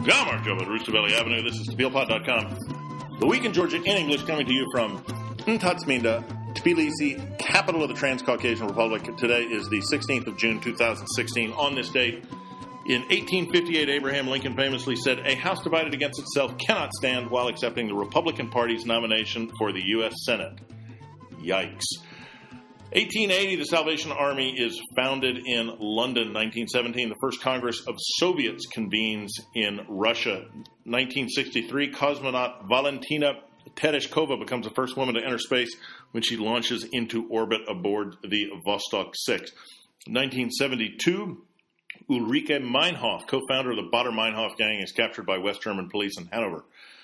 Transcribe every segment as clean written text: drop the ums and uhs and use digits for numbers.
Mark Joe at Roostervalley Avenue. This is TPLpod.com. The Week in Georgia in English, coming to you from Ntatsminda, Tbilisi, capital of the Transcaucasian Republic. Today is the 16th of June, 2016. On this date, in 1858, Abraham Lincoln famously said, "A house divided against itself cannot stand," while accepting the Republican Party's nomination for the U.S. Senate. Yikes. 1880, the Salvation Army is founded in London. 1917, the first Congress of Soviets convenes in Russia. 1963, cosmonaut Valentina Tereshkova becomes the first woman to enter space when she launches into orbit aboard the Vostok 6. 1972, Ulrike Meinhof, co-founder of the Baader-Meinhof gang, is captured by West German police in Hanover.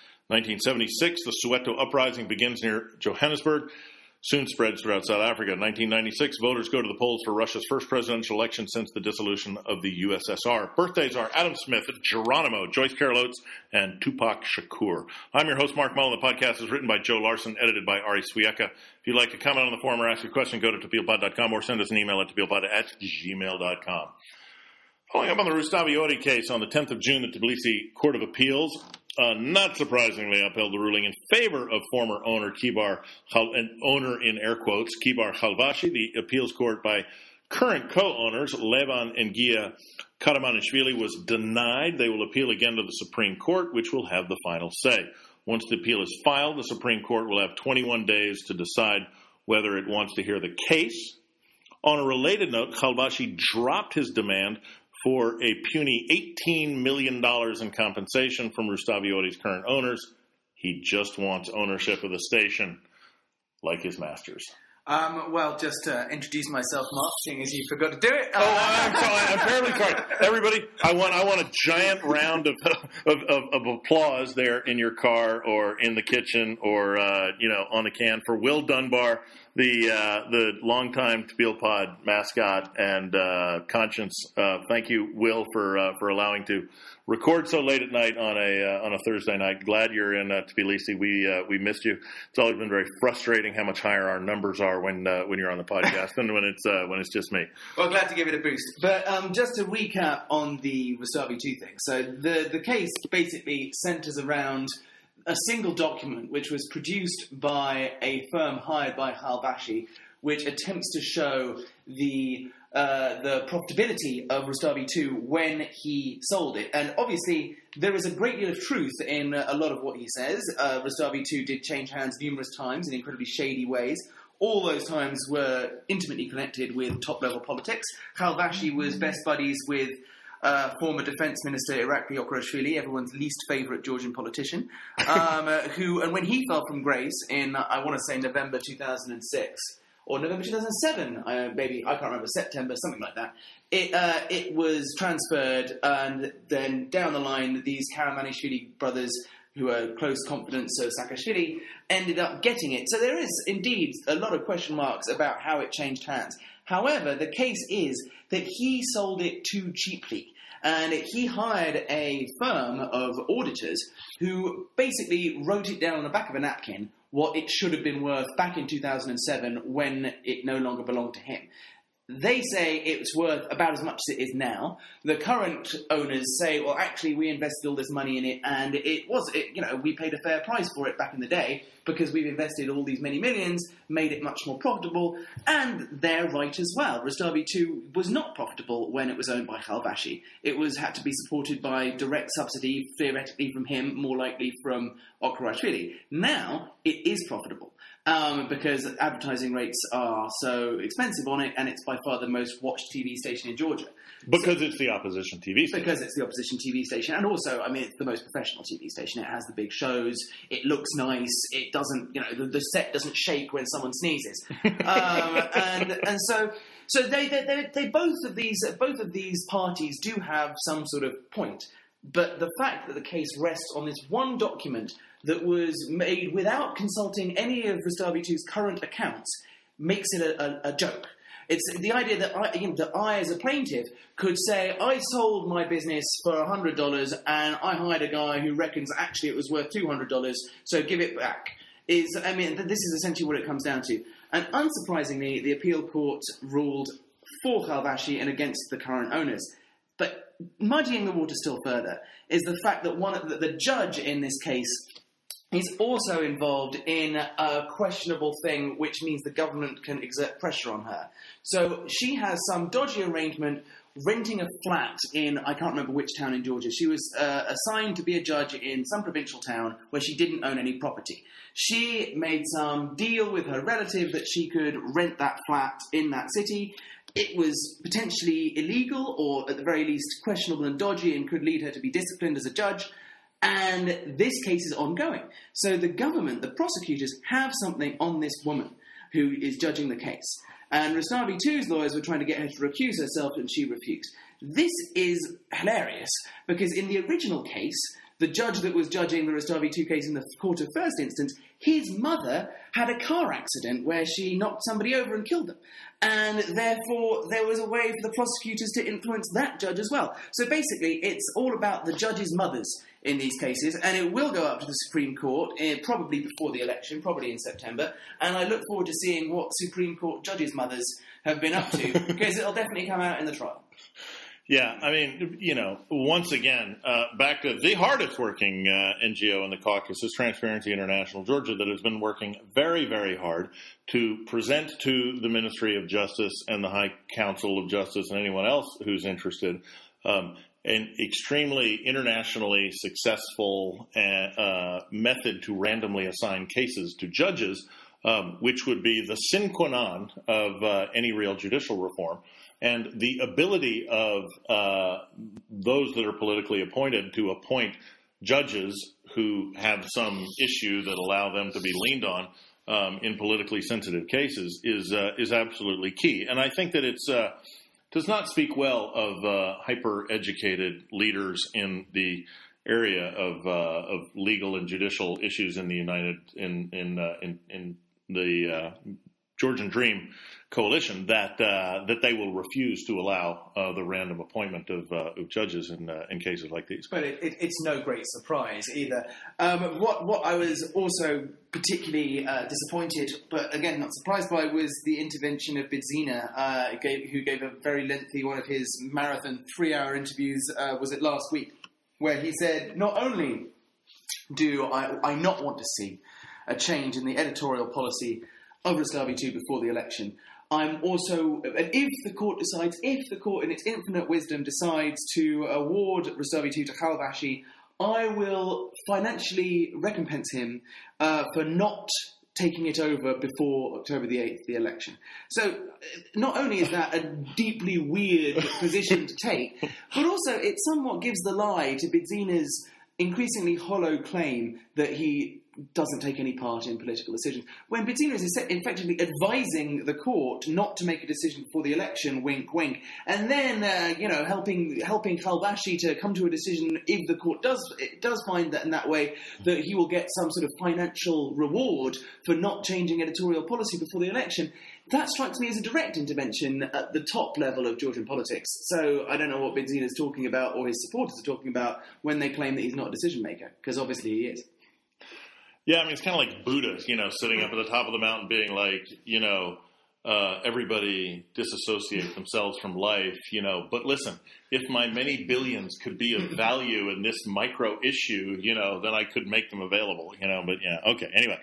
1976, the Soweto uprising begins near Johannesburg, soon spreads throughout South Africa. 1996, voters go to the polls for Russia's first presidential election since the dissolution of the USSR. Birthdays are Adam Smith, Geronimo, Joyce Carol Oates, and Tupac Shakur. I'm your host, Mark Mullen. The podcast is written by Joe Larson, edited by Ari Swiecka. If you'd like to comment on the forum or ask a question, go to TPLpod.com or send us an email at TPLpod@gmail.com. Following up on the Rustaviotti case, on the 10th of June, the Tbilisi Court of Appeals not surprisingly upheld the ruling in favor of former owner owner in air quotes, Kibar Khalvashi. The appeals court by current co-owners Levan and Gia Karamanishvili was denied. They will appeal again to the Supreme Court, which will have the final say. Once the appeal is filed, the Supreme Court will have 21 days to decide whether it wants to hear the case. On a related note, Khalvashi dropped his demand for a puny $18 million in compensation from Rustaviotti's current owners. He just wants ownership of the station, like his masters. Well, just to introduce myself, Mark, seeing as you forgot to do it. I'm sorry. I'm terribly sorry. Everybody, I want a giant round of applause there in your car or in the kitchen or on the can for Will Dunbar, the longtime TPLpod mascot and conscience. Thank you, Will, for allowing to record so late at night on a Thursday night. Glad you're in Tbilisi. We missed you. It's always been very frustrating how much higher our numbers are when you're on the podcast than when it's just me. Well, glad to give it a boost. But just to recap on the Rustavi 2 thing. So the case basically centers around a single document which was produced by a firm hired by Khalvashi, which attempts to show the profitability of Rustavi 2 when he sold it. And obviously, there is a great deal of truth in a lot of what he says. Rustavi 2 did change hands numerous times in incredibly shady ways. All those times were intimately connected with top-level politics. Khalvashi was best buddies with former Defense Minister Irakli Okarashvili, everyone's least favourite Georgian politician, and when he fell from grace in, I want to say, November 2006, or November 2007, maybe, I can't remember, September, something like that. It was transferred, and then down the line, these Karamanishvili brothers, who are close confidants of Saakashvili, ended up getting it. So there is indeed a lot of question marks about how it changed hands. However, the case is that he sold it too cheaply. And he hired a firm of auditors who basically wrote it down on the back of a napkin what it should have been worth back in 2007 when it no longer belonged to him. They say it's worth about as much as it is now. The current owners say, well, actually, we invested all this money in it, and we paid a fair price for it back in the day because we've invested all these many millions, made it much more profitable, and they're right as well. Rustavi 2 was not profitable when it was owned by Khalvashi. It had to be supported by direct subsidy, theoretically from him, more likely from Okarashvili. Now, it is profitable. Because advertising rates are so expensive on it, and it's by far the most watched TV station in Georgia. Because it's the opposition TV station. Because it's the opposition TV station. And also, it's the most professional TV station. It has the big shows. It looks nice. It doesn't, the set doesn't shake when someone sneezes. And so they both of these parties do have some sort of point. But the fact that the case rests on this one document that was made without consulting any of Rustavi 2's current accounts makes it a joke. It's the idea that I, as a plaintiff, could say, I sold my business for $100 and I hired a guy who reckons actually it was worth $200, so give it back. This is essentially what it comes down to. And unsurprisingly, the appeal court ruled for Khalvashi and against the current owners. But muddying the water still further is the fact that the judge in this case is also involved in a questionable thing, which means the government can exert pressure on her. So she has some dodgy arrangement renting a flat in, I can't remember which town in Georgia. She was assigned to be a judge in some provincial town where she didn't own any property. She made some deal with her relative that she could rent that flat in that city. It was potentially illegal, or at the very least questionable and dodgy, and could lead her to be disciplined as a judge. And this case is ongoing. So the government, the prosecutors, have something on this woman who is judging the case. And Rustavi 2's lawyers were trying to get her to recuse herself, and she refused. This is hilarious, because in the original case, the judge that was judging the Rustavi 2 case in the court of first instance, his mother had a car accident where she knocked somebody over and killed them. And therefore, there was a way for the prosecutors to influence that judge as well. So basically, it's all about the judges' mothers in these cases, and it will go up to the Supreme Court, probably before the election, probably in September. And I look forward to seeing what Supreme Court judges' mothers have been up to, because it'll definitely come out in the trial. Yeah, I mean, once again, back to the hardest working NGO in the caucus is Transparency International Georgia, that has been working very, very hard to present to the Ministry of Justice and the High Council of Justice and anyone else who's interested an extremely internationally successful method to randomly assign cases to judges, which would be the sine qua non of any real judicial reform. And the ability of those that are politically appointed to appoint judges who have some issue that allow them to be leaned on in politically sensitive cases is absolutely key. And I think that it's does not speak well of hyper-educated leaders in the area of legal and judicial issues in the Georgian Dream coalition that they will refuse to allow the random appointment of judges in cases like these. But it's no great surprise either. What I was also particularly disappointed, but again not surprised by, was the intervention of Bidzina, who gave a very lengthy, one of his marathon 3-hour interviews, was it last week, where he said, not only do I not want to see a change in the editorial policy of Rustavi 2 before the election, I'm also, and if the court in its infinite wisdom decides to award Rustavi 2 to Khalvashi, I will financially recompense him for not taking it over before October the 8th, the election. So not only is that a deeply weird position to take, but also it somewhat gives the lie to Bidzina's increasingly hollow claim that he doesn't take any part in political decisions, when Bidzina is effectively advising the court not to make a decision before the election, wink, wink, and then helping Khalvashi to come to a decision if the court does find that in that way that he will get some sort of financial reward for not changing editorial policy before the election. That strikes me as a direct intervention at the top level of Georgian politics. So I don't know what Bidzina is talking about, or his supporters are talking about, when they claim that he's not a decision maker, because obviously he is. Yeah, I mean, it's kind of like Buddha, sitting up at the top of the mountain being like, everybody disassociate themselves from life, But listen, if my many billions could be of value in this micro issue, then I could make them available, But yeah, okay, anyway.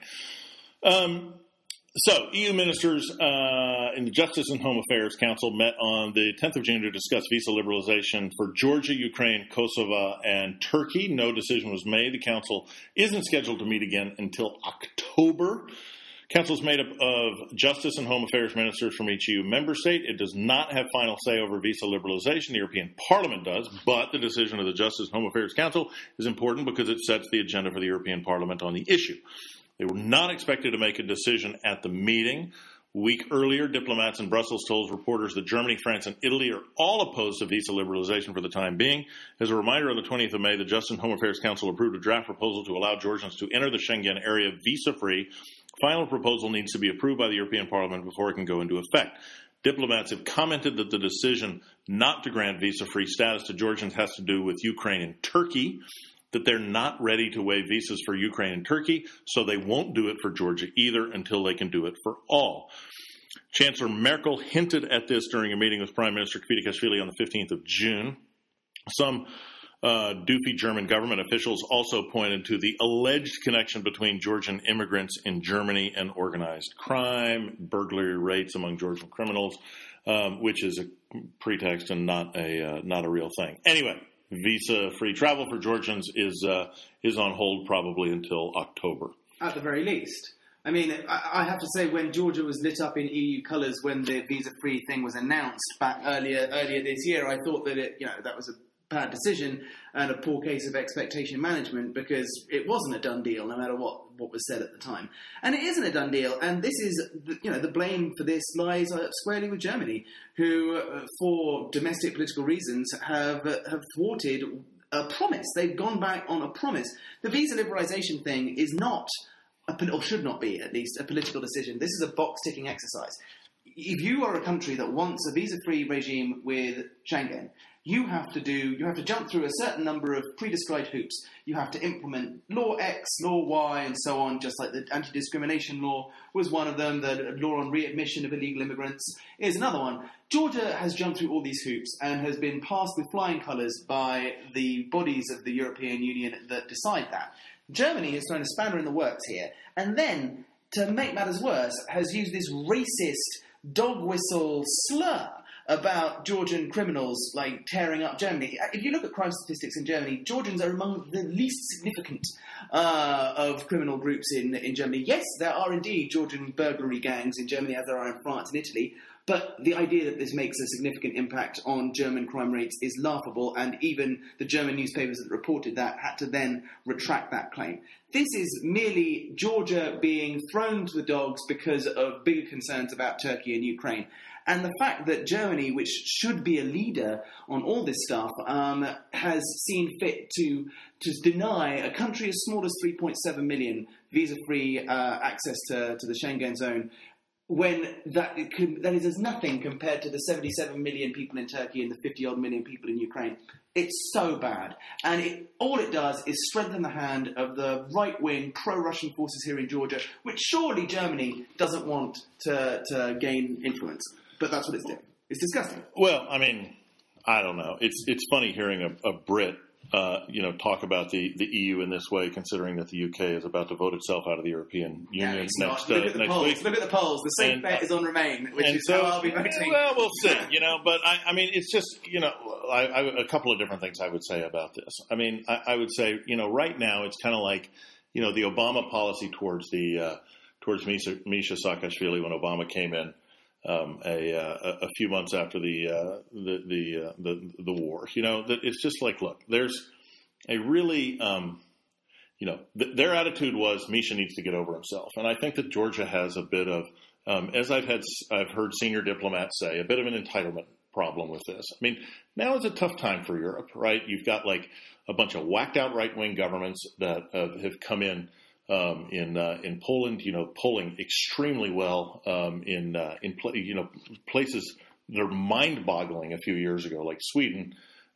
So, EU ministers in the Justice and Home Affairs Council met on the 10th of June to discuss visa liberalization for Georgia, Ukraine, Kosovo, and Turkey. No decision was made. The Council isn't scheduled to meet again until October. Council is made up of Justice and Home Affairs ministers from each EU member state. It does not have final say over visa liberalization. The European Parliament does, but the decision of the Justice and Home Affairs Council is important because it sets the agenda for the European Parliament on the issue. They were not expected to make a decision at the meeting. A week earlier, diplomats in Brussels told reporters that Germany, France, and Italy are all opposed to visa liberalization for the time being. As a reminder, on the 20th of May, the Justice and Home Affairs Council approved a draft proposal to allow Georgians to enter the Schengen area visa-free. Final proposal needs to be approved by the European Parliament before it can go into effect. Diplomats have commented that the decision not to grant visa-free status to Georgians has to do with Ukraine and Turkey, that they're not ready to waive visas for Ukraine and Turkey, so they won't do it for Georgia either until they can do it for all. Chancellor Merkel hinted at this during a meeting with Prime Minister Kvitashvili on the 15th of June. Some doofy German government officials also pointed to the alleged connection between Georgian immigrants in Germany and organized crime, burglary rates among Georgian criminals, which is a pretext and not a real thing. Anyway, visa-free travel for Georgians is on hold probably until October. At the very least. I mean, I have to say, when Georgia was lit up in EU colours when the visa-free thing was announced back earlier this year, I thought that that was a bad decision and a poor case of expectation management, because it wasn't a done deal no matter what was said at the time. And it isn't a done deal, and this is, the blame for this lies squarely with Germany, who, for domestic political reasons, have thwarted a promise. They've gone back on a promise. The visa liberalisation thing is not, or should not be at least, a political decision. This is a box-ticking exercise. If you are a country that wants a visa-free regime with Schengen, you have to jump through a certain number of pre-described hoops. You have to implement law X, law Y, and so on, just like the anti-discrimination law was one of them. The law on readmission of illegal immigrants is another one. Georgia has jumped through all these hoops and has been passed with flying colours by the bodies of the European Union that decide that. Germany has thrown a spanner in the works here, and then, to make matters worse, has used this racist dog whistle slur about Georgian criminals, like, tearing up Germany. If you look at crime statistics in Germany, Georgians are among the least significant of criminal groups in Germany. Yes, there are indeed Georgian burglary gangs in Germany, as there are in France and Italy, but the idea that this makes a significant impact on German crime rates is laughable, and even the German newspapers that reported that had to then retract that claim. This is merely Georgia being thrown to the dogs because of bigger concerns about Turkey and Ukraine. And the fact that Germany, which should be a leader on all this stuff, has seen fit to deny a country as small as 3.7 million visa-free access to the Schengen zone, when that is as nothing compared to the 77 million people in Turkey and the 50-odd million people in Ukraine. It's so bad. And all it does is strengthen the hand of the right-wing pro-Russian forces here in Georgia, which surely Germany doesn't want to gain influence. But that's what it's doing. It's disgusting. Well, I mean, I don't know. It's funny hearing a Brit, talk about the EU in this way, considering that the UK is about to vote itself out of the European Union next week. Look at the polls. The safe bet is on Remain, which is how I'll be voting. Well, we'll see. But I mean, it's just a couple of different things I would say about this. I mean, I would say right now it's kind of like the Obama policy towards Misha Saakashvili when Obama came in. A few months after the war, that it's just like, look, there's a really, their attitude was Misha needs to get over himself, and I think that Georgia has a bit of, as I've heard senior diplomats say, a bit of an entitlement problem with this. I mean, now is a tough time for Europe, right? You've got like a bunch of whacked out right wing governments that have come in Poland, polling extremely well in places that are mind-boggling a few years ago, like Sweden,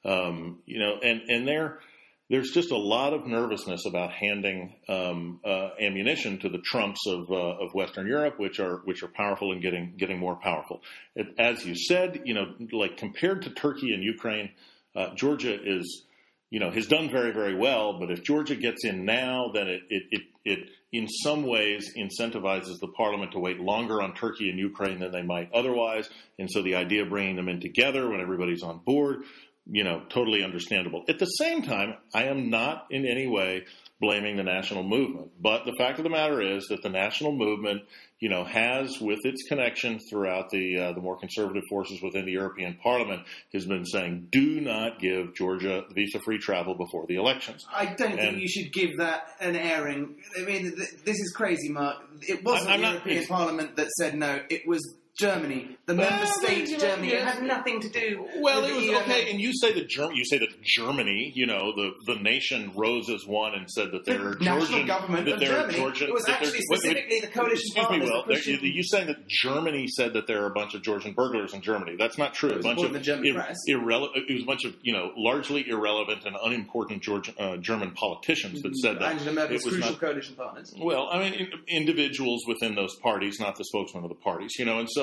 and there's just a lot of nervousness about handing ammunition to the Trumps of Western Europe, which are powerful and getting more powerful. As you said, like compared to Turkey and Ukraine, Georgia has done very, very well, but if Georgia gets in now, then it in some ways incentivizes the parliament to wait longer on Turkey and Ukraine than they might otherwise. And so the idea of bringing them in together when everybody's on board, totally understandable. At the same time, I am not in any way blaming the national movement. But the fact of the matter is that the national movement, has, with its connection throughout the more conservative forces within the European Parliament, has been saying, do not give Georgia visa-free travel before the elections. I don't think you should give that an airing. I mean, this is crazy, Mark. It wasn't the European Parliament that said no. It was Germany, the member state Germany. It had nothing to do. Well, with it was okay, and you say that Germany, the nation rose as one and said that they're the national government of Germany. It was actually specifically the coalition parliament. Excuse me, you saying that Germany said that there are a bunch of Georgian burglars in Germany? That's not true. It was the German press. It was a bunch of largely irrelevant and unimportant German politicians that said that. Angela Merkel's crucial coalition partners. Well, I mean, individuals within those parties, not the spokesman of the parties, and so.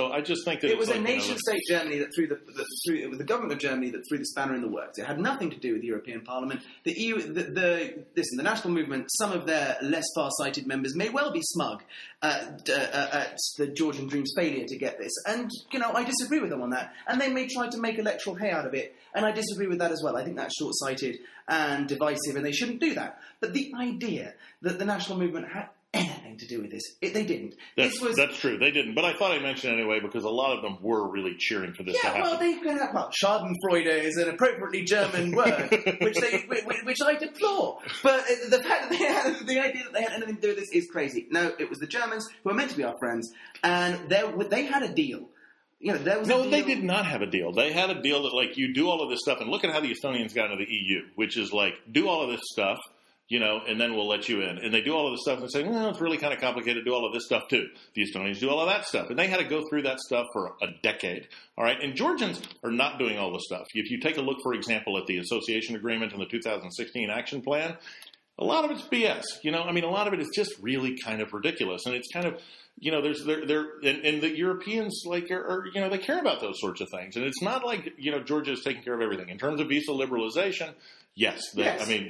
So I just think that it was a nation-state Germany that it was the government of Germany that threw the spanner in the works. It had nothing to do with the European Parliament. The EU, the national movement, some of their less far-sighted members may well be smug at the Georgian Dream's failure to get this, and I disagree with them on that. And they may try to make electoral hay out of it, and I disagree with that as well. I think that's short-sighted and divisive, and they shouldn't do that. But the idea that the national movement had anything to do with this, they didn't. That's true. They didn't. But I thought I'd mention it anyway because a lot of them were really cheering for this to happen. Schadenfreude is an appropriately German word, which I deplore. But the fact that the idea that they had anything to do with this is crazy. No, it was the Germans who were meant to be our friends, and they had a deal. They did not have a deal. They had a deal that, you do all of this stuff, and look at how the Estonians got into the EU, which is, do all of this stuff, and then we'll let you in. And they do all of this stuff and say, well, it's really kind of complicated to do all of this stuff, too. The Estonians do all of that stuff. And they had to go through that stuff for a decade. All right? And Georgians are not doing all this stuff. If you take a look, for example, at the association agreement and the 2016 action plan, a lot of it's BS. A lot of it is just really kind of ridiculous. And it's kind of, and the Europeans, are they care about those sorts of things. And it's not like, Georgia is taking care of everything. In terms of visa liberalization, yes. They've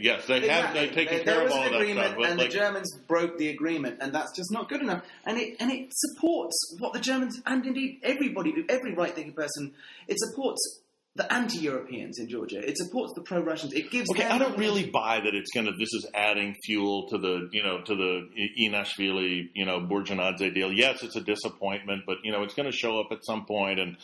taken care of all of that stuff. And the Germans broke the agreement, and that's just not good enough. And it supports what the Germans, and indeed every right-thinking person, it supports the anti-Europeans in Georgia. It supports the pro-Russians. It gives. Okay, I don't really buy that this is adding fuel to the Ianishvili, Burjanadze deal. Yes, it's a disappointment, but it's going to show up at some point. And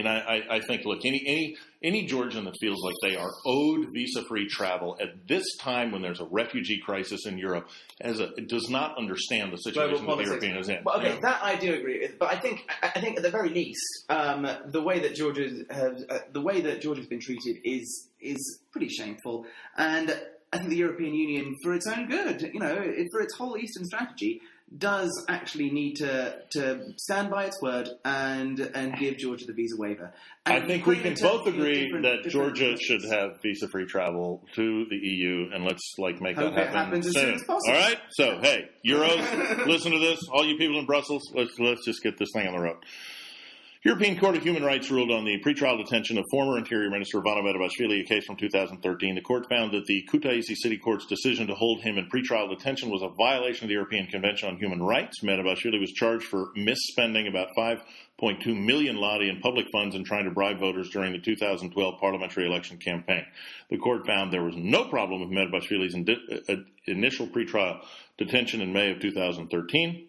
I think, look, any Georgian that feels like they are owed visa-free travel at this time when there's a refugee crisis in Europe does not understand the situation that the European is in. Well, okay, that I do agree with. But I think at the very least, the way that Georgia's been treated is pretty shameful. And I think the European Union, for its own good, for its whole Eastern strategy, does actually need to stand by its word and give Georgia the visa waiver. And I think we can both agree that Georgia should have visa-free travel to the EU, and let's make that happen as soon as possible. All right? So, hey, Euros, listen to this. All you people in Brussels, let's just get this thing on the road. European Court of Human Rights ruled on the pretrial detention of former Interior Minister Vano Medabashvili, a case from 2013. The court found that the Kutaisi City Court's decision to hold him in pretrial detention was a violation of the European Convention on Human Rights. Medabashvili was charged for misspending about 5.2 million lari in public funds and trying to bribe voters during the 2012 parliamentary election campaign. The court found there was no problem with Medabashvili's initial pretrial detention in May of 2013.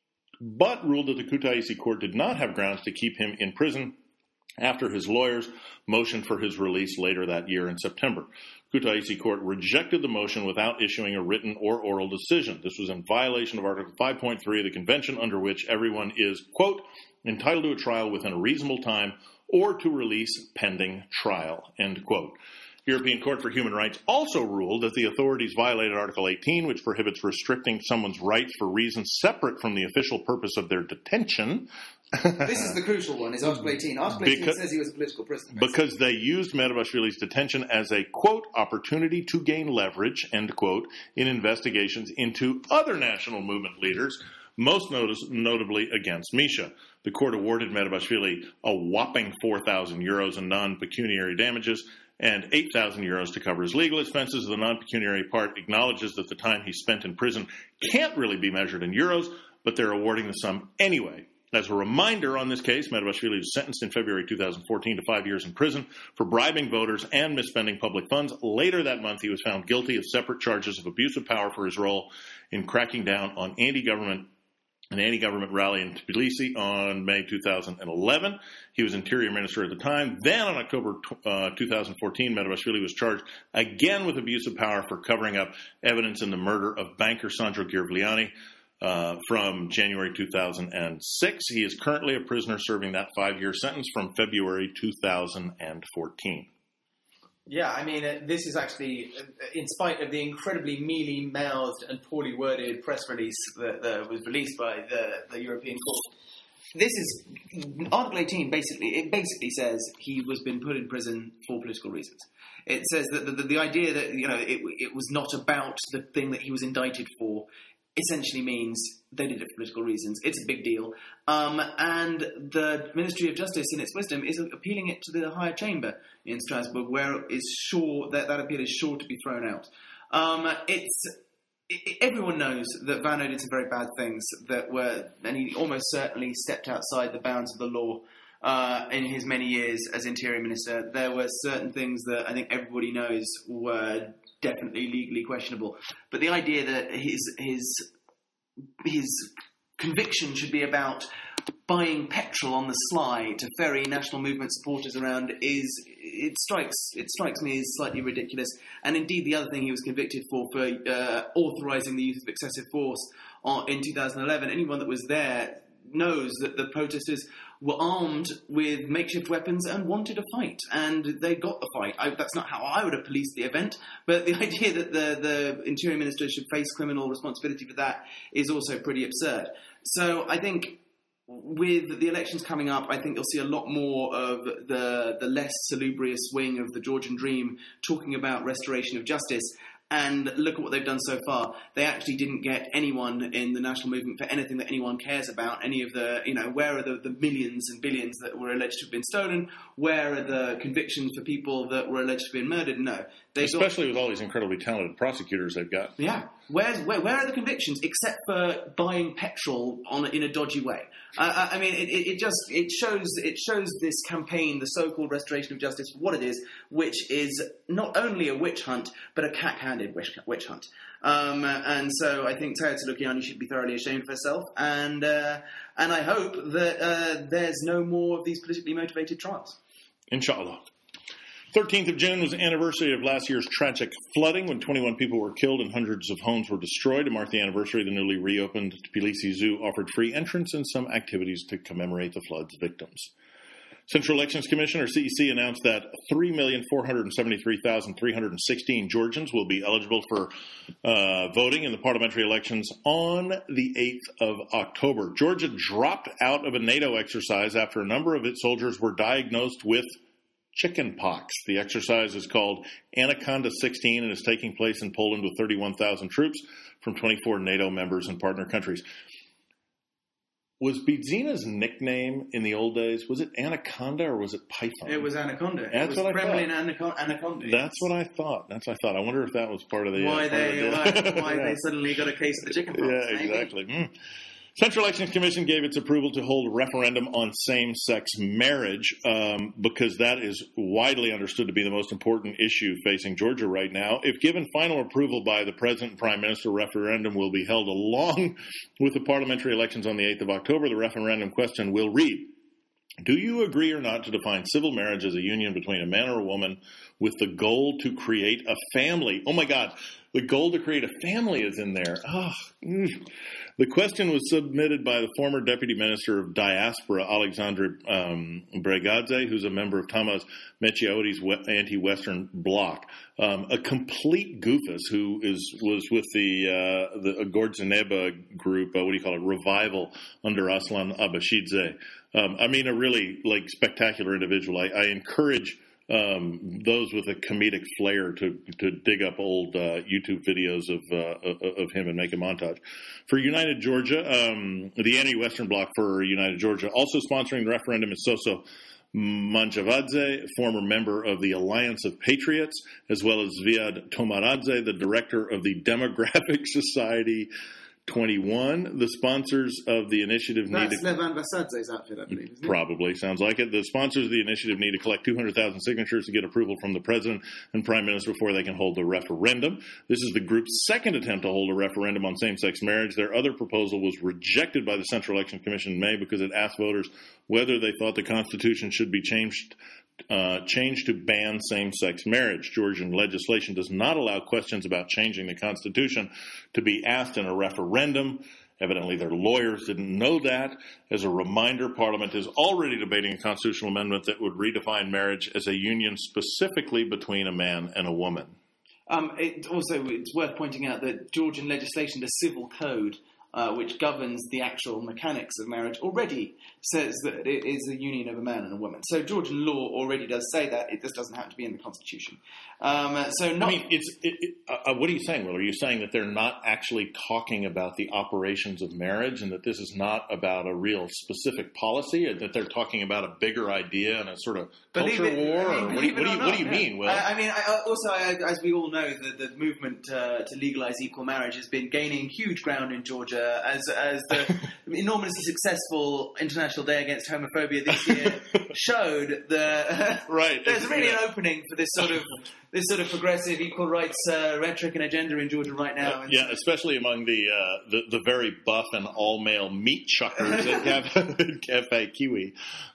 But ruled that the Kutaisi court did not have grounds to keep him in prison after his lawyers motioned for his release later that year in September. Kutaisi court rejected the motion without issuing a written or oral decision. This was in violation of Article 5.3 of the Convention, under which everyone is, quote, entitled to a trial within a reasonable time or to release pending trial, end quote. European Court for Human Rights also ruled that the authorities violated Article 18, which prohibits restricting someone's rights for reasons separate from the official purpose of their detention. This is the crucial one, is Article 18. Article 18 says he was a political prisoner. Because they used Medabashvili's detention as a, quote, opportunity to gain leverage, end quote, in investigations into other national movement leaders, most notably against Misha. The court awarded Medabashvili a whopping 4,000 euros in non-pecuniary damages and 8,000 euros to cover his legal expenses. The non-pecuniary part acknowledges that the time he spent in prison can't really be measured in euros, but they're awarding the sum anyway. As a reminder on this case, Medabashvili was sentenced in February 2014 to 5 years in prison for bribing voters and misspending public funds. Later that month, he was found guilty of separate charges of abuse of power for his role in cracking down on an anti-government rally in Tbilisi on May 2011. He was Interior Minister at the time. Then on October 2014, Medabashvili was charged again with abuse of power for covering up evidence in the murder of banker Sandro Ghirvliani from January 2006. He is currently a prisoner serving that 5-year sentence from February 2014. Yeah, I mean, this is actually, in spite of the incredibly mealy-mouthed and poorly worded press release that was released by the European Court, this is, Article 18 basically says he was been put in prison for political reasons. It says that the idea that, it was not about the thing that he was indicted for. essentially means they did it for political reasons. It's a big deal. And the Ministry of Justice, in its wisdom, is appealing it to the higher chamber in Strasbourg, where it's sure that appeal is sure to be thrown out. Everyone knows that Vanno did some very bad things and he almost certainly stepped outside the bounds of the law in his many years as Interior Minister. There were certain things that I think everybody knows were definitely legally questionable. But the idea that his conviction should be about buying petrol on the sly to ferry National Movement supporters around it strikes me as slightly ridiculous. And indeed, the other thing he was convicted for authorising the use of excessive force in 2011. Anyone that was there knows that the protesters were armed with makeshift weapons and wanted a fight, and they got the fight. That's not how I would have policed the event, but the idea that the Interior Minister should face criminal responsibility for that is also pretty absurd. So I think with the elections coming up, I think you'll see a lot more of the less salubrious wing of the Georgian Dream talking about restoration of justice. And look at what they've done so far. They actually didn't get anyone in the National Movement for anything that anyone cares about. Any of the, where are the millions and billions that were alleged to have been stolen? Where are the convictions for people that were alleged to have been murdered? No. Especially with all these incredibly talented prosecutors they've got. Yeah. Where are the convictions except for buying petrol in a dodgy way? It shows this campaign, the so-called restoration of justice, for what it is, which is not only a witch hunt but a cat-handed witch hunt. And so I think Teo Tolukiani should be thoroughly ashamed of herself, and I hope that there's no more of these politically motivated trials. Inshallah. 13th of June was the anniversary of last year's tragic flooding when 21 people were killed and hundreds of homes were destroyed. To mark the anniversary, the newly reopened Tbilisi Zoo offered free entrance and some activities to commemorate the flood's victims. Central Elections Commission, or CEC, announced that 3,473,316 Georgians will be eligible for voting in the parliamentary elections on the 8th of October. Georgia dropped out of a NATO exercise after a number of its soldiers were diagnosed with chickenpox. The exercise is called Anaconda 16 and is taking place in Poland with 31,000 troops from 24 NATO members and partner countries. Was Bidzina's nickname in the old days, was it Anaconda or was it Python? It was Anaconda. That's what I thought. Kremlin Anaconda. That's what I thought. I wonder if that was part of the... Why they suddenly got a case of the chickenpox. Yeah, exactly. Central Elections Commission gave its approval to hold a referendum on same-sex marriage because that is widely understood to be the most important issue facing Georgia right now. If given final approval by the President and Prime Minister, referendum will be held along with the parliamentary elections on the 8th of October. The referendum question will read, do you agree or not to define civil marriage as a union between a man or a woman with the goal to create a family? Oh, my God. The goal to create a family is in there. The question was submitted by the former Deputy Minister of Diaspora, Alexandre Bregadze, who's a member of Tamás Mechiaotti's anti-Western bloc. A complete goofus who was with the Gordzeneba group, Revival under Aslan Abashidze. A really really individual. I encourage those with a comedic flair to dig up old YouTube videos of him and make a montage. For United Georgia, the anti-Western bloc for United Georgia, also sponsoring the referendum is Soso Manjavadze, former member of the Alliance of Patriots, as well as Viad Tomaradze, the director of the Demographic Society 21. The sponsors of the initiative need to... That's Levan Vasadze's outfit, I believe, isn't it? Probably. Sounds like it. The sponsors of the initiative need to collect 200,000 signatures to get approval from the President and Prime Minister before they can hold the referendum. This is the group's second attempt to hold a referendum on same-sex marriage. Their other proposal was rejected by the Central Election Commission in May because it asked voters whether they thought the Constitution should be changed to ban same-sex marriage. Georgian legislation does not allow questions about changing the Constitution to be asked in a referendum. Evidently, their lawyers didn't know that. As a reminder, Parliament is already debating a constitutional amendment that would redefine marriage as a union specifically between a man and a woman. It's worth pointing out that Georgian legislation, the civil code, which governs the actual mechanics of marriage, already says that it is a union of a man and a woman. So Georgian law already does say that. It just doesn't have to be in the Constitution. What are you saying, Will? Are you saying that they're not actually talking about the operations of marriage and that this is not about a real specific policy, or that they're talking about a bigger idea and a sort of culture war? What do you mean, Will? As we all know, the movement to legalise equal marriage has been gaining huge ground in Georgia as the enormously successful International Day Against Homophobia this year showed. There's really an opening for this sort of progressive equal rights rhetoric and agenda in Georgia right now. Yeah, especially among the very buff and all male meat chuckers at Cafe Kiwi.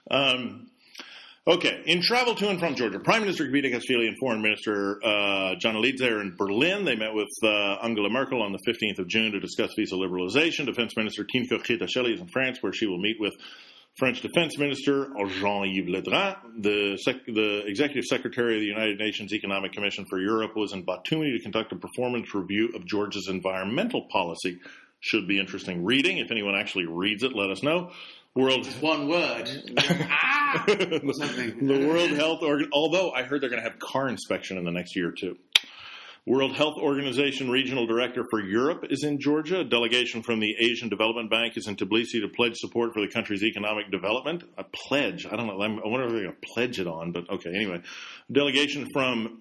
Okay, in travel to and from Georgia, Prime Minister Kvitkashvili and Foreign Minister Janelidze are in Berlin. They met with Angela Merkel on the 15th of June to discuss visa liberalization. Defense Minister Tinka Khitashvili is in France, where she will meet with French Defense Minister Jean-Yves Le Drian. The Executive Secretary of the United Nations Economic Commission for Europe was in Batumi to conduct a performance review of Georgia's environmental policy. Should be interesting reading. If anyone actually reads it, let us know. One word. What's happening? The World Health Organization, although I heard they're going to have car inspection in the next year or two. World Health Organization Regional Director for Europe is in Georgia. A delegation from the Asian Development Bank is in Tbilisi to pledge support for the country's economic development. A pledge. I don't know. I wonder if they're going to pledge it on, but okay. Anyway, a delegation from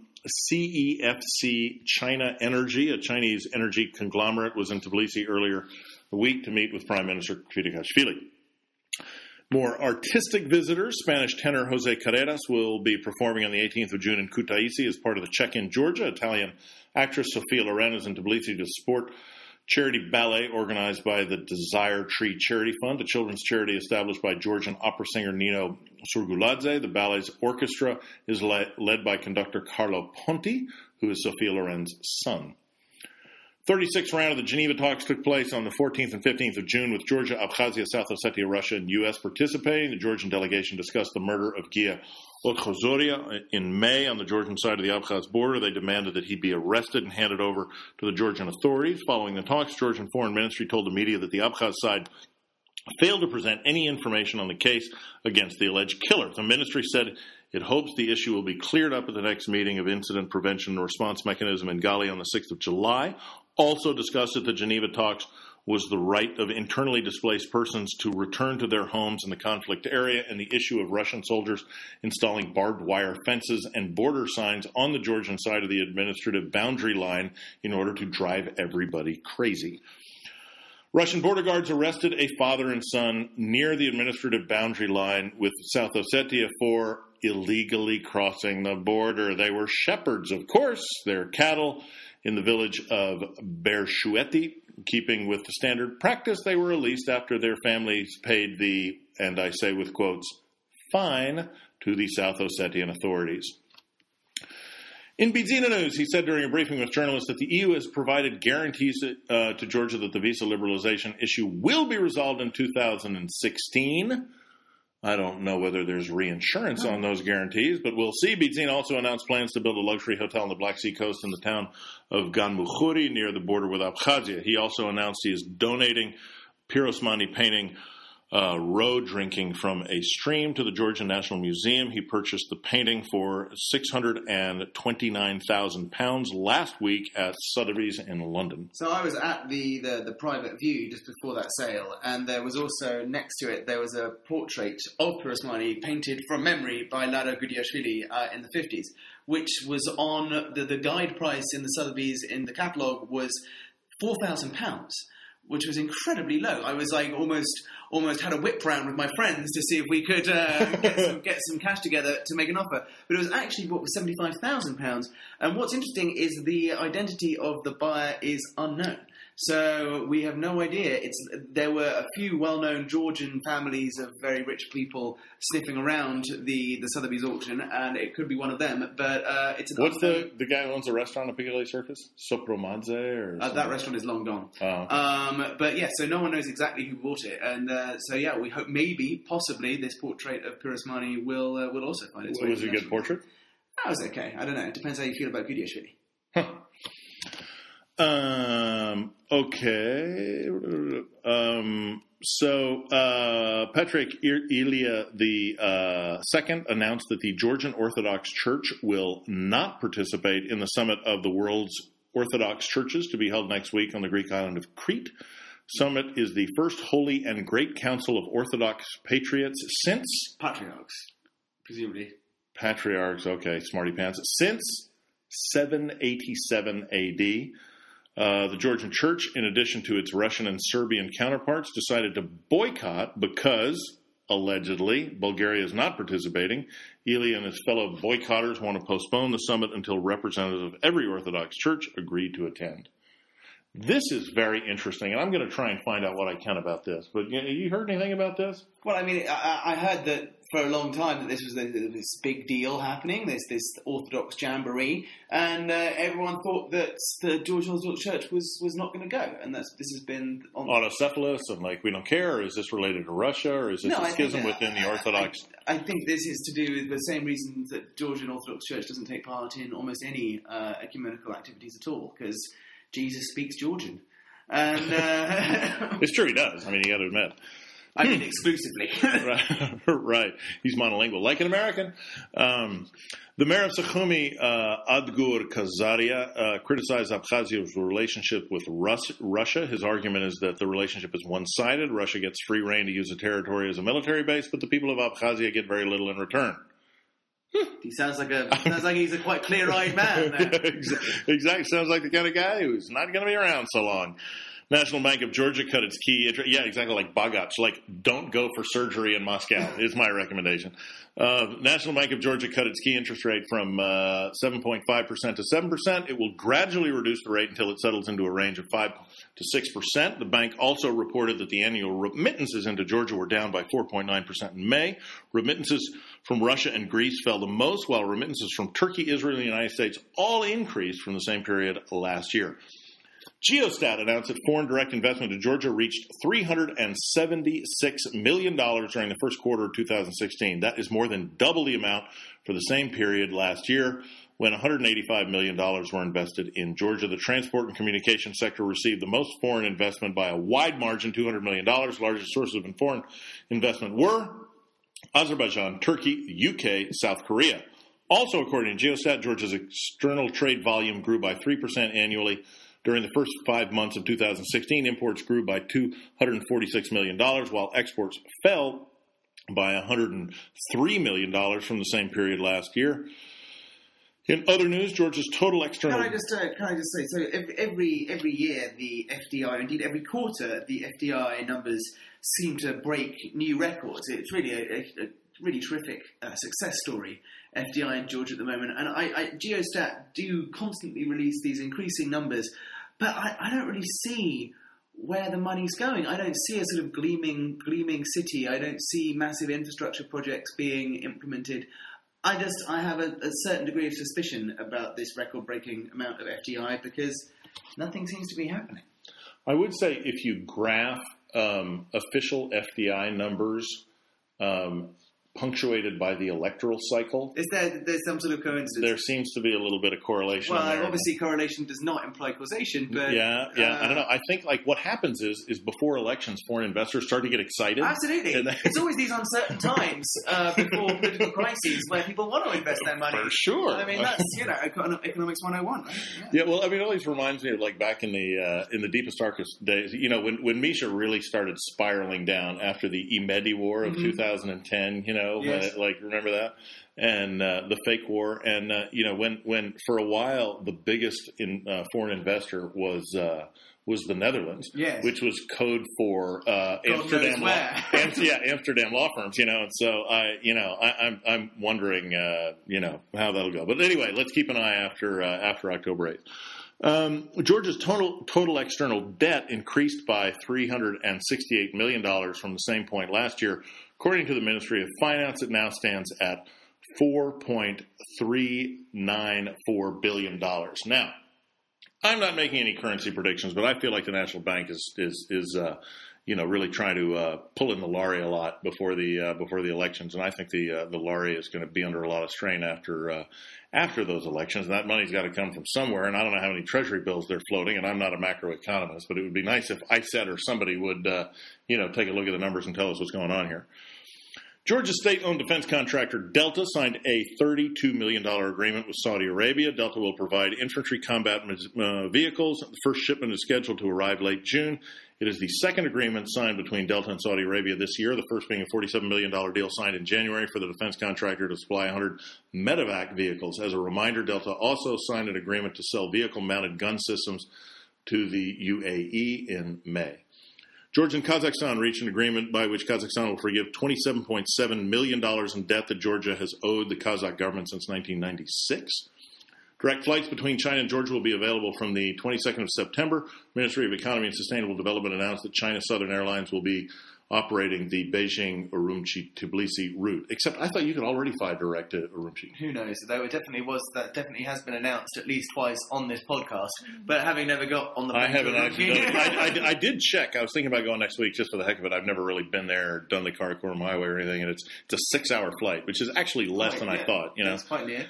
CEFC China Energy, a Chinese energy conglomerate, was in Tbilisi earlier the week to meet with Prime Minister Kvitkashvili. More artistic visitors. Spanish tenor Jose Carreras will be performing on the 18th of June in Kutaisi as part of the Check-in Georgia. Italian actress Sophia Loren is in Tbilisi to support charity ballet organized by the Desire Tree Charity Fund, a children's charity established by Georgian opera singer Nino Surguladze. The ballet's orchestra is led by conductor Carlo Ponti, who is Sophia Loren's son. 36th round of the Geneva talks took place on the 14th and 15th of June, with Georgia, Abkhazia, South Ossetia, Russia, and U.S. participating. The Georgian delegation discussed the murder of Gia Otkhozoria in May on the Georgian side of the Abkhaz border. They demanded that he be arrested and handed over to the Georgian authorities. Following the talks, Georgian Foreign Ministry told the media that the Abkhaz side failed to present any information on the case against the alleged killer. The ministry said it hopes the issue will be cleared up at the next meeting of Incident Prevention and Response Mechanism in Gali on the 6th of July. Also discussed at the Geneva talks was the right of internally displaced persons to return to their homes in the conflict area and the issue of Russian soldiers installing barbed wire fences and border signs on the Georgian side of the administrative boundary line in order to drive everybody crazy. Russian border guards arrested a father and son near the administrative boundary line with South Ossetia for illegally crossing the border. They were shepherds, of course. Their cattle in the village of Bershueti. Keeping with the standard practice, they were released after their families paid the, and I say with quotes, fine to the South Ossetian authorities. In Bidzina news, he said during a briefing with journalists that the EU has provided guarantees to Georgia that the visa liberalization issue will be resolved in 2016. I don't know whether there's reinsurance on those guarantees, but we'll see. Bidzina also announced plans to build a luxury hotel on the Black Sea coast in the town of Ganmukhuri near the border with Abkhazia. He also announced he is donating Pirosmani painting Road Drinking from a Stream to the Georgian National Museum. He purchased the painting for £629,000 last week at Sotheby's in London. So I was at the private view just before that sale, and there was also next to it, there was a portrait of Pirosmani painted from memory by Lada Gudiashvili in the 50s, which was on the guide price in the Sotheby's in the catalogue was £4,000. Which was incredibly low. I was like almost had a whip round with my friends to see if we could get some cash together to make an offer. But it was actually bought for £75,000. And what's interesting is the identity of the buyer is unknown. So we have no idea. There were a few well-known Georgian families of very rich people sniffing around the Sotheby's auction, and it could be one of them. But it's an what's the guy who owns the restaurant at Piccadilly Circus? Sopromadze or that restaurant is long gone. Oh. But yeah, so no one knows exactly who bought it, and so yeah, we hope possibly this portrait of Pirosmani will also find its way. Was it a good portrait? That was okay. I don't know. It depends how you feel about Gudiashvili. Huh. Okay. So Patrick Ilia the second announced that the Georgian Orthodox Church will not participate in the summit of the world's Orthodox churches to be held next week on the Greek island of Crete. Summit is the first holy and great council of Orthodox patriots since... Patriarchs, presumably. Patriarchs, okay, smarty pants. Since 787 A.D., the Georgian Church, in addition to its Russian and Serbian counterparts, decided to boycott because, allegedly, Bulgaria is not participating. Ilya and his fellow boycotters want to postpone the summit until representatives of every Orthodox church agree to attend. This is very interesting, and I'm going to try and find out what I can about this. But you heard anything about this? Well, I mean, I heard that for a long time that this was this big deal happening, this Orthodox jamboree, and everyone thought that the Georgian Orthodox Church was not going to go, and this has been autocephalous, and like we don't care. Or is this related to Russia, or is this a schism within the Orthodox? I think this is to do with the same reasons that Georgian Orthodox Church doesn't take part in almost any ecumenical activities at all, because Jesus speaks Georgian. And it's true, he does. I mean, you got to admit. I mean, exclusively. Right. He's monolingual, like an American. The mayor of Sukhumi, Adgur Kazaria, criticized Abkhazia's relationship with Russia. His argument is that the relationship is one-sided. Russia gets free rein to use the territory as a military base, but the people of Abkhazia get very little in return. He sounds like he's a quite clear-eyed man. Exactly. Sounds like the kind of guy who's not going to be around so long. National Bank of Georgia cut its key interest. Yeah, exactly, like Bagats. Like, don't go for surgery in Moscow is my recommendation. National Bank of Georgia cut its key interest rate from 7.5% to 7%. It will gradually reduce the rate until it settles into a range of 5 to 6%. The bank also reported that the annual remittances into Georgia were down by 4.9% in May. Remittances from Russia and Greece fell the most, while remittances from Turkey, Israel, and the United States all increased from the same period last year. Geostat announced that foreign direct investment to Georgia reached $376 million during the first quarter of 2016. That is more than double the amount for the same period last year, when $185 million were invested in Georgia. The transport and communication sector received the most foreign investment by a wide margin, $200 million. Largest sources of foreign investment were Azerbaijan, Turkey, the UK, South Korea. Also, according to Geostat, Georgia's external trade volume grew by 3% annually. During the first 5 months of 2016, imports grew by $246 million, while exports fell by $103 million from the same period last year. In other news, Georgia's total external... Can I just say, so every year the FDI, indeed every quarter, the FDI numbers seem to break new records. It's really a really terrific success story, FDI in Georgia at the moment. And Geostat do constantly release these increasing numbers, but I don't really see where the money's going. I don't see a sort of gleaming city. I don't see massive infrastructure projects being implemented. I have a certain degree of suspicion about this record-breaking amount of FDI because nothing seems to be happening. I would say if you graph official FDI numbers punctuated by the electoral cycle. There's some sort of coincidence? There seems to be a little bit of correlation. Well, there. Obviously correlation does not imply causation, but... Yeah, I don't know. I think like what happens is before elections, foreign investors start to get excited. Absolutely. It's always these uncertain times before political crises where people want to invest their money. For sure. I mean, that's, economics 101, right? Yeah, well, I mean, it always reminds me of like back in the deepest, darkest days, when Misha really started spiraling down after the Imedi War of 2010, Yes. Remember that? And the fake war. And, when for a while the biggest foreign investor was the Netherlands, yes. which was code for Amsterdam law firms, And so I'm wondering, how that'll go. But anyway, let's keep an eye after October 8th. Georgia's total external debt increased by $368 million from the same point last year. According to the Ministry of Finance, it now stands at $4.394 billion. Now, I'm not making any currency predictions, but I feel like the National Bank is really try to pull in the lorry a lot before the elections. And I think the lorry is going to be under a lot of strain after those elections. And that money's got to come from somewhere. And I don't know how many treasury bills they're floating. And I'm not a macroeconomist, but it would be nice if ISET or somebody would, take a look at the numbers and tell us what's going on here. Georgia state-owned defense contractor Delta signed a $32 million agreement with Saudi Arabia. Delta will provide infantry combat vehicles. The first shipment is scheduled to arrive late June. It is the second agreement signed between Delta and Saudi Arabia this year, the first being a $47 million deal signed in January for the defense contractor to supply 100 medevac vehicles. As a reminder, Delta also signed an agreement to sell vehicle-mounted gun systems to the UAE in May. Georgia and Kazakhstan reached an agreement by which Kazakhstan will forgive $27.7 million in debt that Georgia has owed the Kazakh government since 1996. Direct flights between China and Georgia will be available from the 22nd of September. Ministry of Economy and Sustainable Development announced that China Southern Airlines will be operating the Beijing-Urumqi-Tbilisi route. Except I thought you could already fly direct to Urumqi. Who knows? Though that definitely has been announced at least twice on this podcast. But having never got on the plane, I haven't actually done it. I did check. I was thinking about going next week just for the heck of it. I've never really been there or done the Karakoram Highway or anything, and it's a 6-hour flight, which is actually less than I thought. It's quite near.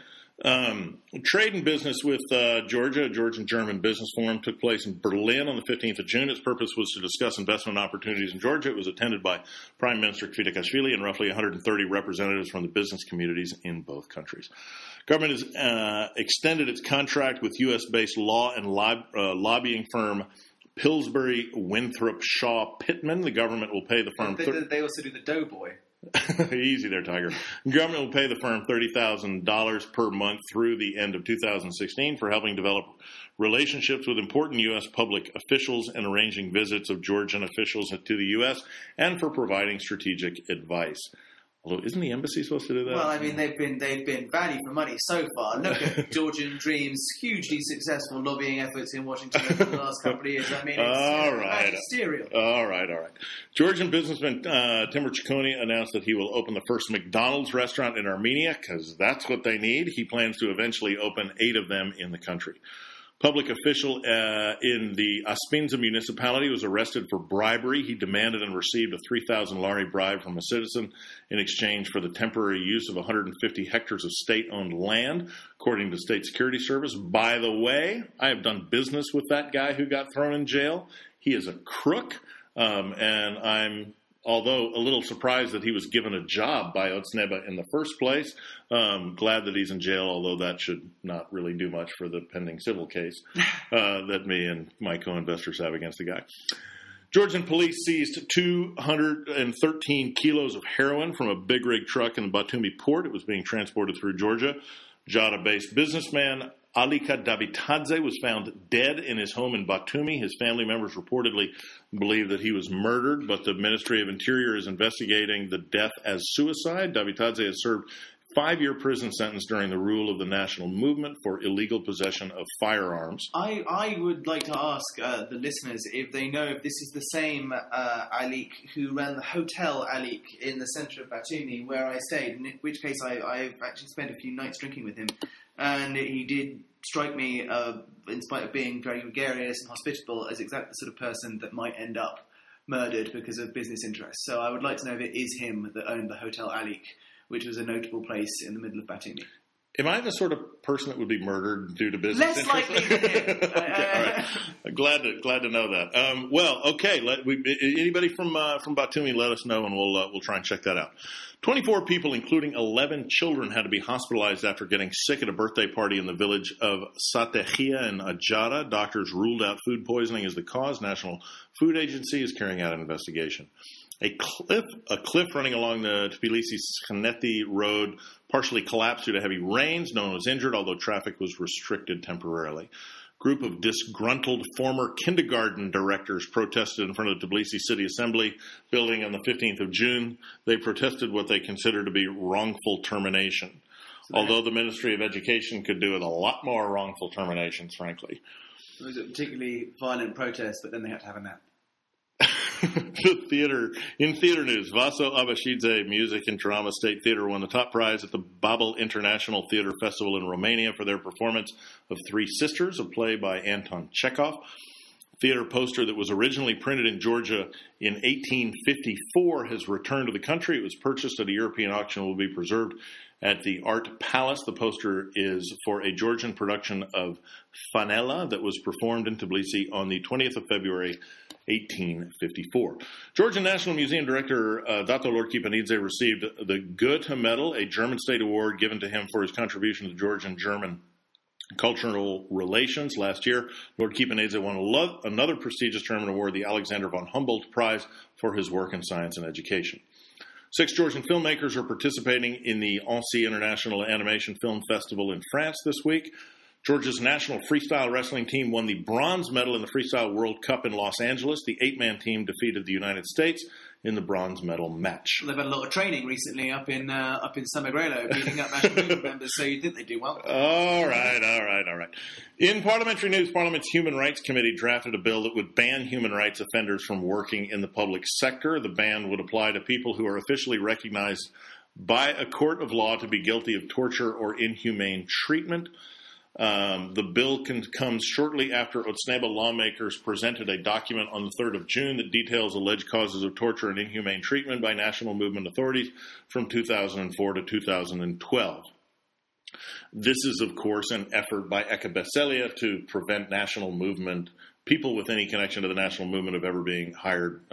Trade and business with Georgia, a Georgian-German business forum, took place in Berlin on the 15th of June. Its purpose was to discuss investment opportunities in Georgia. It was attended by Prime Minister Kvitashvili and roughly 130 representatives from the business communities in both countries. Government has extended its contract with U.S.-based law and lobbying firm Pillsbury Winthrop Shaw Pittman. The government will pay the firm... They also do the Doughboy. Easy there, Tiger. The government will pay the firm $30,000 per month through the end of 2016 for helping develop relationships with important U.S. public officials and arranging visits of Georgian officials to the U.S. and for providing strategic advice. Although, isn't the embassy supposed to do that? Well, I mean, they've been value for money so far. Look at Georgian Dream's hugely successful lobbying efforts in Washington over the last couple of years. I mean, it's magisterial. All right. Georgian businessman Timur Ciccone announced that he will open the first McDonald's restaurant in Armenia because that's what they need. He plans to eventually open 8 of them in the country. Public official in the Aspinza municipality was arrested for bribery. He demanded and received a 3,000 lari bribe from a citizen in exchange for the temporary use of 150 hectares of state-owned land, according to State Security Service. By the way, I have done business with that guy who got thrown in jail. He is a crook, and I'm... although a little surprised that he was given a job by Otzneba in the first place. Glad that he's in jail, although that should not really do much for the pending civil case that me and my co-investors have against the guy. Georgian police seized 213 kilos of heroin from a big rig truck in the Batumi port. It was being transported through Georgia. Jada-based businessman Alika Davitadze was found dead in his home in Batumi. His family members reportedly believe that he was murdered, but the Ministry of Interior is investigating the death as suicide. Davitadze has served a 5-year prison sentence during the rule of the National Movement for illegal possession of firearms. I would like to ask the listeners if they know if this is the same Alik who ran the Hotel Alik in the centre of Batumi where I stayed, in which case I've actually spent a few nights drinking with him. And he did strike me, in spite of being very gregarious and hospitable, as exactly the sort of person that might end up murdered because of business interests. So I would like to know if it is him that owned the Hotel Alik, which was a notable place in the middle of Batumi. Am I the sort of person that would be murdered due to business interests? Less likely than him. Okay, all right. I'm glad to know that. Anybody from Batumi, let us know, and we'll try and check that out. 24 people, including 11 children, had to be hospitalized after getting sick at a birthday party in the village of Satehia in Ajara. Doctors ruled out food poisoning as the cause. National Food Agency is carrying out an investigation. A cliff running along the Tbilisi-Skheneti road partially collapsed due to heavy rains. No one was injured, although traffic was restricted temporarily. Group of disgruntled former kindergarten directors protested in front of the Tbilisi City Assembly building on the 15th of June. They protested what they consider to be wrongful termination, although the Ministry of Education could do with a lot more wrongful terminations, frankly. It was a particularly violent protest, but then they had to have a nap. In theater news, Vaso Abashidze Music and Drama State Theater won the top prize at the Babel International Theater Festival in Romania for their performance of Three Sisters, a play by Anton Chekhov. theater poster that was originally printed in Georgia in 1854 has returned to the country. It was purchased at a European auction and will be preserved at the Art Palace. The poster is for a Georgian production of Fanella that was performed in Tbilisi on the 20th of February, 1854. Georgian National Museum Director Dato Lord Kipanidze received the Goethe Medal, a German state award given to him for his contribution to Georgian-German cultural relations. Last year, Lord Kipanidze won another prestigious German award, the Alexander von Humboldt Prize, for his work in science and education. 6 Georgian filmmakers are participating in the Annecy International Animation Film Festival in France this week. Georgia's national freestyle wrestling team won the bronze medal in the Freestyle World Cup in Los Angeles. The 8-man team defeated the United States in the bronze medal match. They've had a lot of training recently up in Samegrelo, beating up national movement members, so you'd think they'd do well. All right. In parliamentary news, Parliament's Human Rights Committee drafted a bill that would ban human rights offenders from working in the public sector. The ban would apply to people who are officially recognized by a court of law to be guilty of torture or inhumane treatment. The bill comes shortly after Otsneba lawmakers presented a document on the 3rd of June that details alleged causes of torture and inhumane treatment by national movement authorities from 2004 to 2012. This is, of course, an effort by Eka Beselia to prevent national movement, people with any connection to the national movement, of ever being hired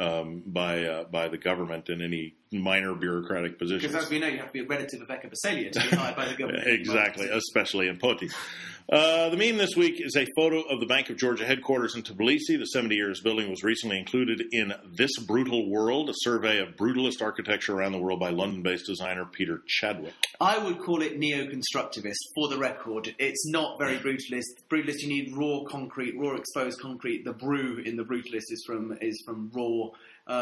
by the government in any minor bureaucratic positions. Because as we know, you have to be a relative of Eka Beselia to be hired by the government. Exactly, especially in Poti. The meme this week is a photo of the Bank of Georgia headquarters in Tbilisi. The 70 years building was recently included in This Brutal World, a survey of brutalist architecture around the world by London-based designer Peter Chadwick. I would call it neo-constructivist, for the record. It's not very brutalist. Brutalist, you need raw concrete, raw exposed concrete. The brew in the brutalist is from raw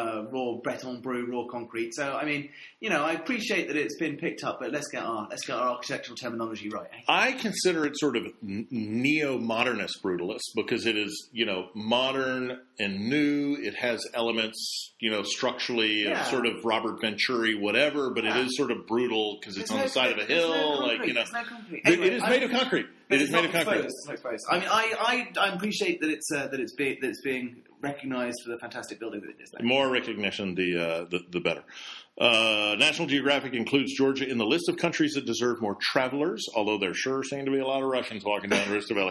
Breton brew, raw concrete. So, I mean, I appreciate that it's been picked up, but let's get our architectural terminology right. I consider it sort of neo-modernist brutalist because it is, modern and new. It has elements, structurally of sort of Robert Venturi, whatever, but it is sort of brutal because it's on the side of a hill. There's no concrete. Anyway, it is made of concrete. It is made of concrete. It's not exposed. I mean, I appreciate that it's being recognized for the fantastic building that it is. The more recognition, the better. National Geographic includes Georgia in the list of countries that deserve more travelers, although there sure seem to be a lot of Russians walking down Arista Valley.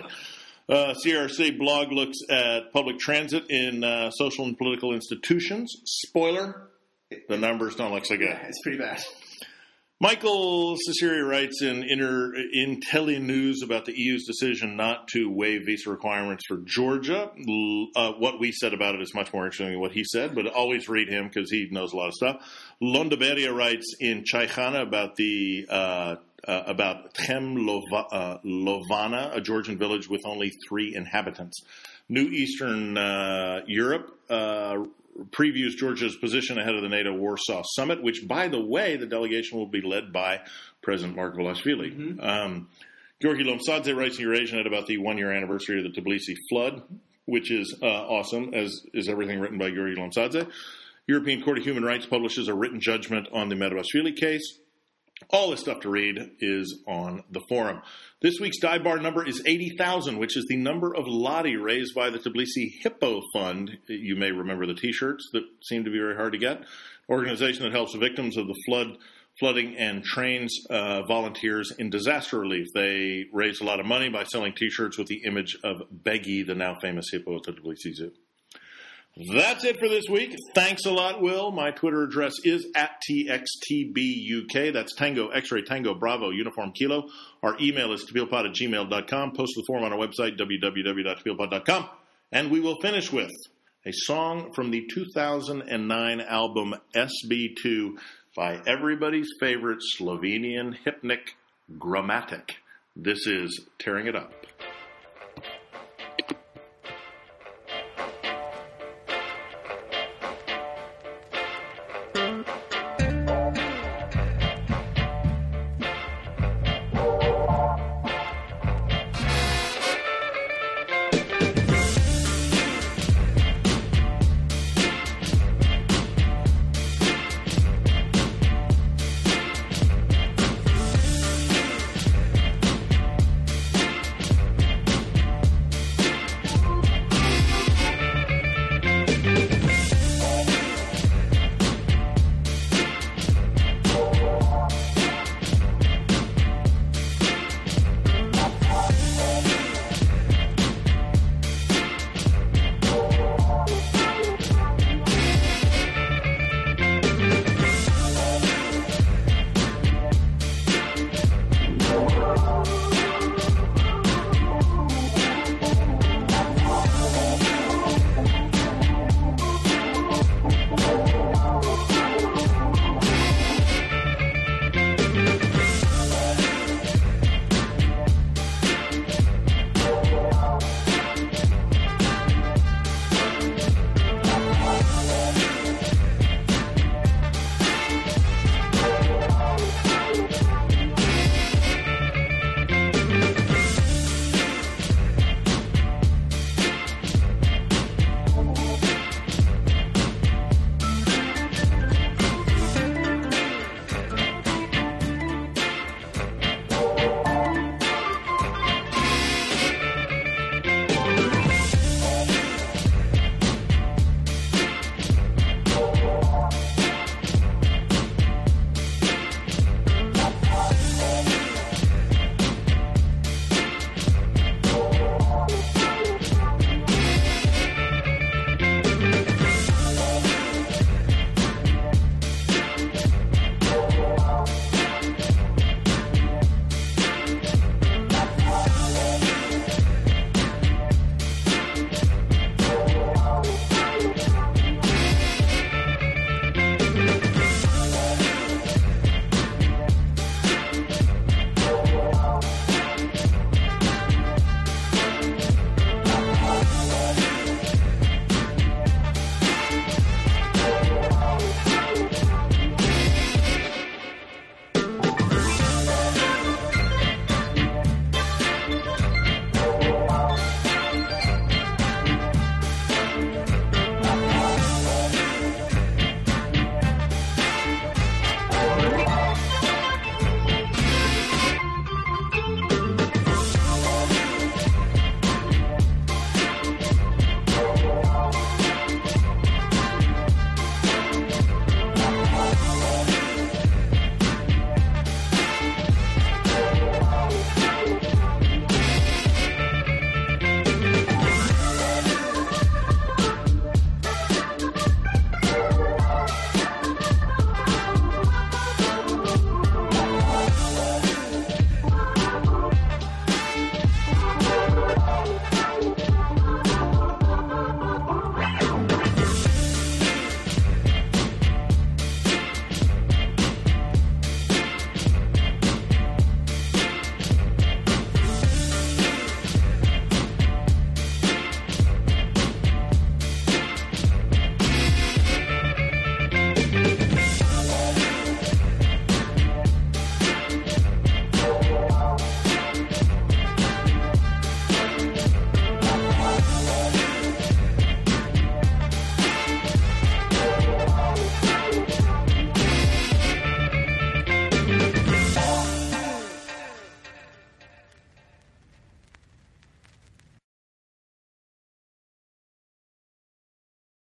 CRC blog looks at public transit in social and political institutions. Spoiler, the numbers don't look so good. Yeah, it's pretty bad. Michael Ciceri writes in IntelliNews about the EU's decision not to waive visa requirements for Georgia. What we said about it is much more interesting than what he said, but always read him because he knows a lot of stuff. Londaberia writes in Chaikhana about Tchem Lovana, a Georgian village with only 3 inhabitants. New Eastern Europe previews Georgia's position ahead of the NATO Warsaw Summit, which, by the way, the delegation will be led by President Mark Volashvili. Mm-hmm. Georgi Lomsadze writes in Eurasianet about the 1-year anniversary of the Tbilisi flood, which is awesome, as is everything written by Georgi Lomsadze. European Court of Human Rights publishes a written judgment on the Merabashvili case. All this stuff to read is on the forum. This week's dive bar number is 80,000, which is the number of lari raised by the Tbilisi Hippo Fund. You may remember the T-shirts that seem to be very hard to get. Organization that helps victims of the flooding and trains volunteers in disaster relief. They raised a lot of money by selling T-shirts with the image of Begi, the now famous hippo at the Tbilisi Zoo. That's it for this week. Thanks a lot, Will. My Twitter address is @TXTBUK. That's Tango, X-Ray, Tango, Bravo, Uniform, Kilo. Our email is tabeelpod@gmail.com. Post the form on our website, www.tabeelpod.com. And we will finish with a song from the 2009 album SB2 by everybody's favorite Slovenian hypnic Gramatik. This is Tearing It Up.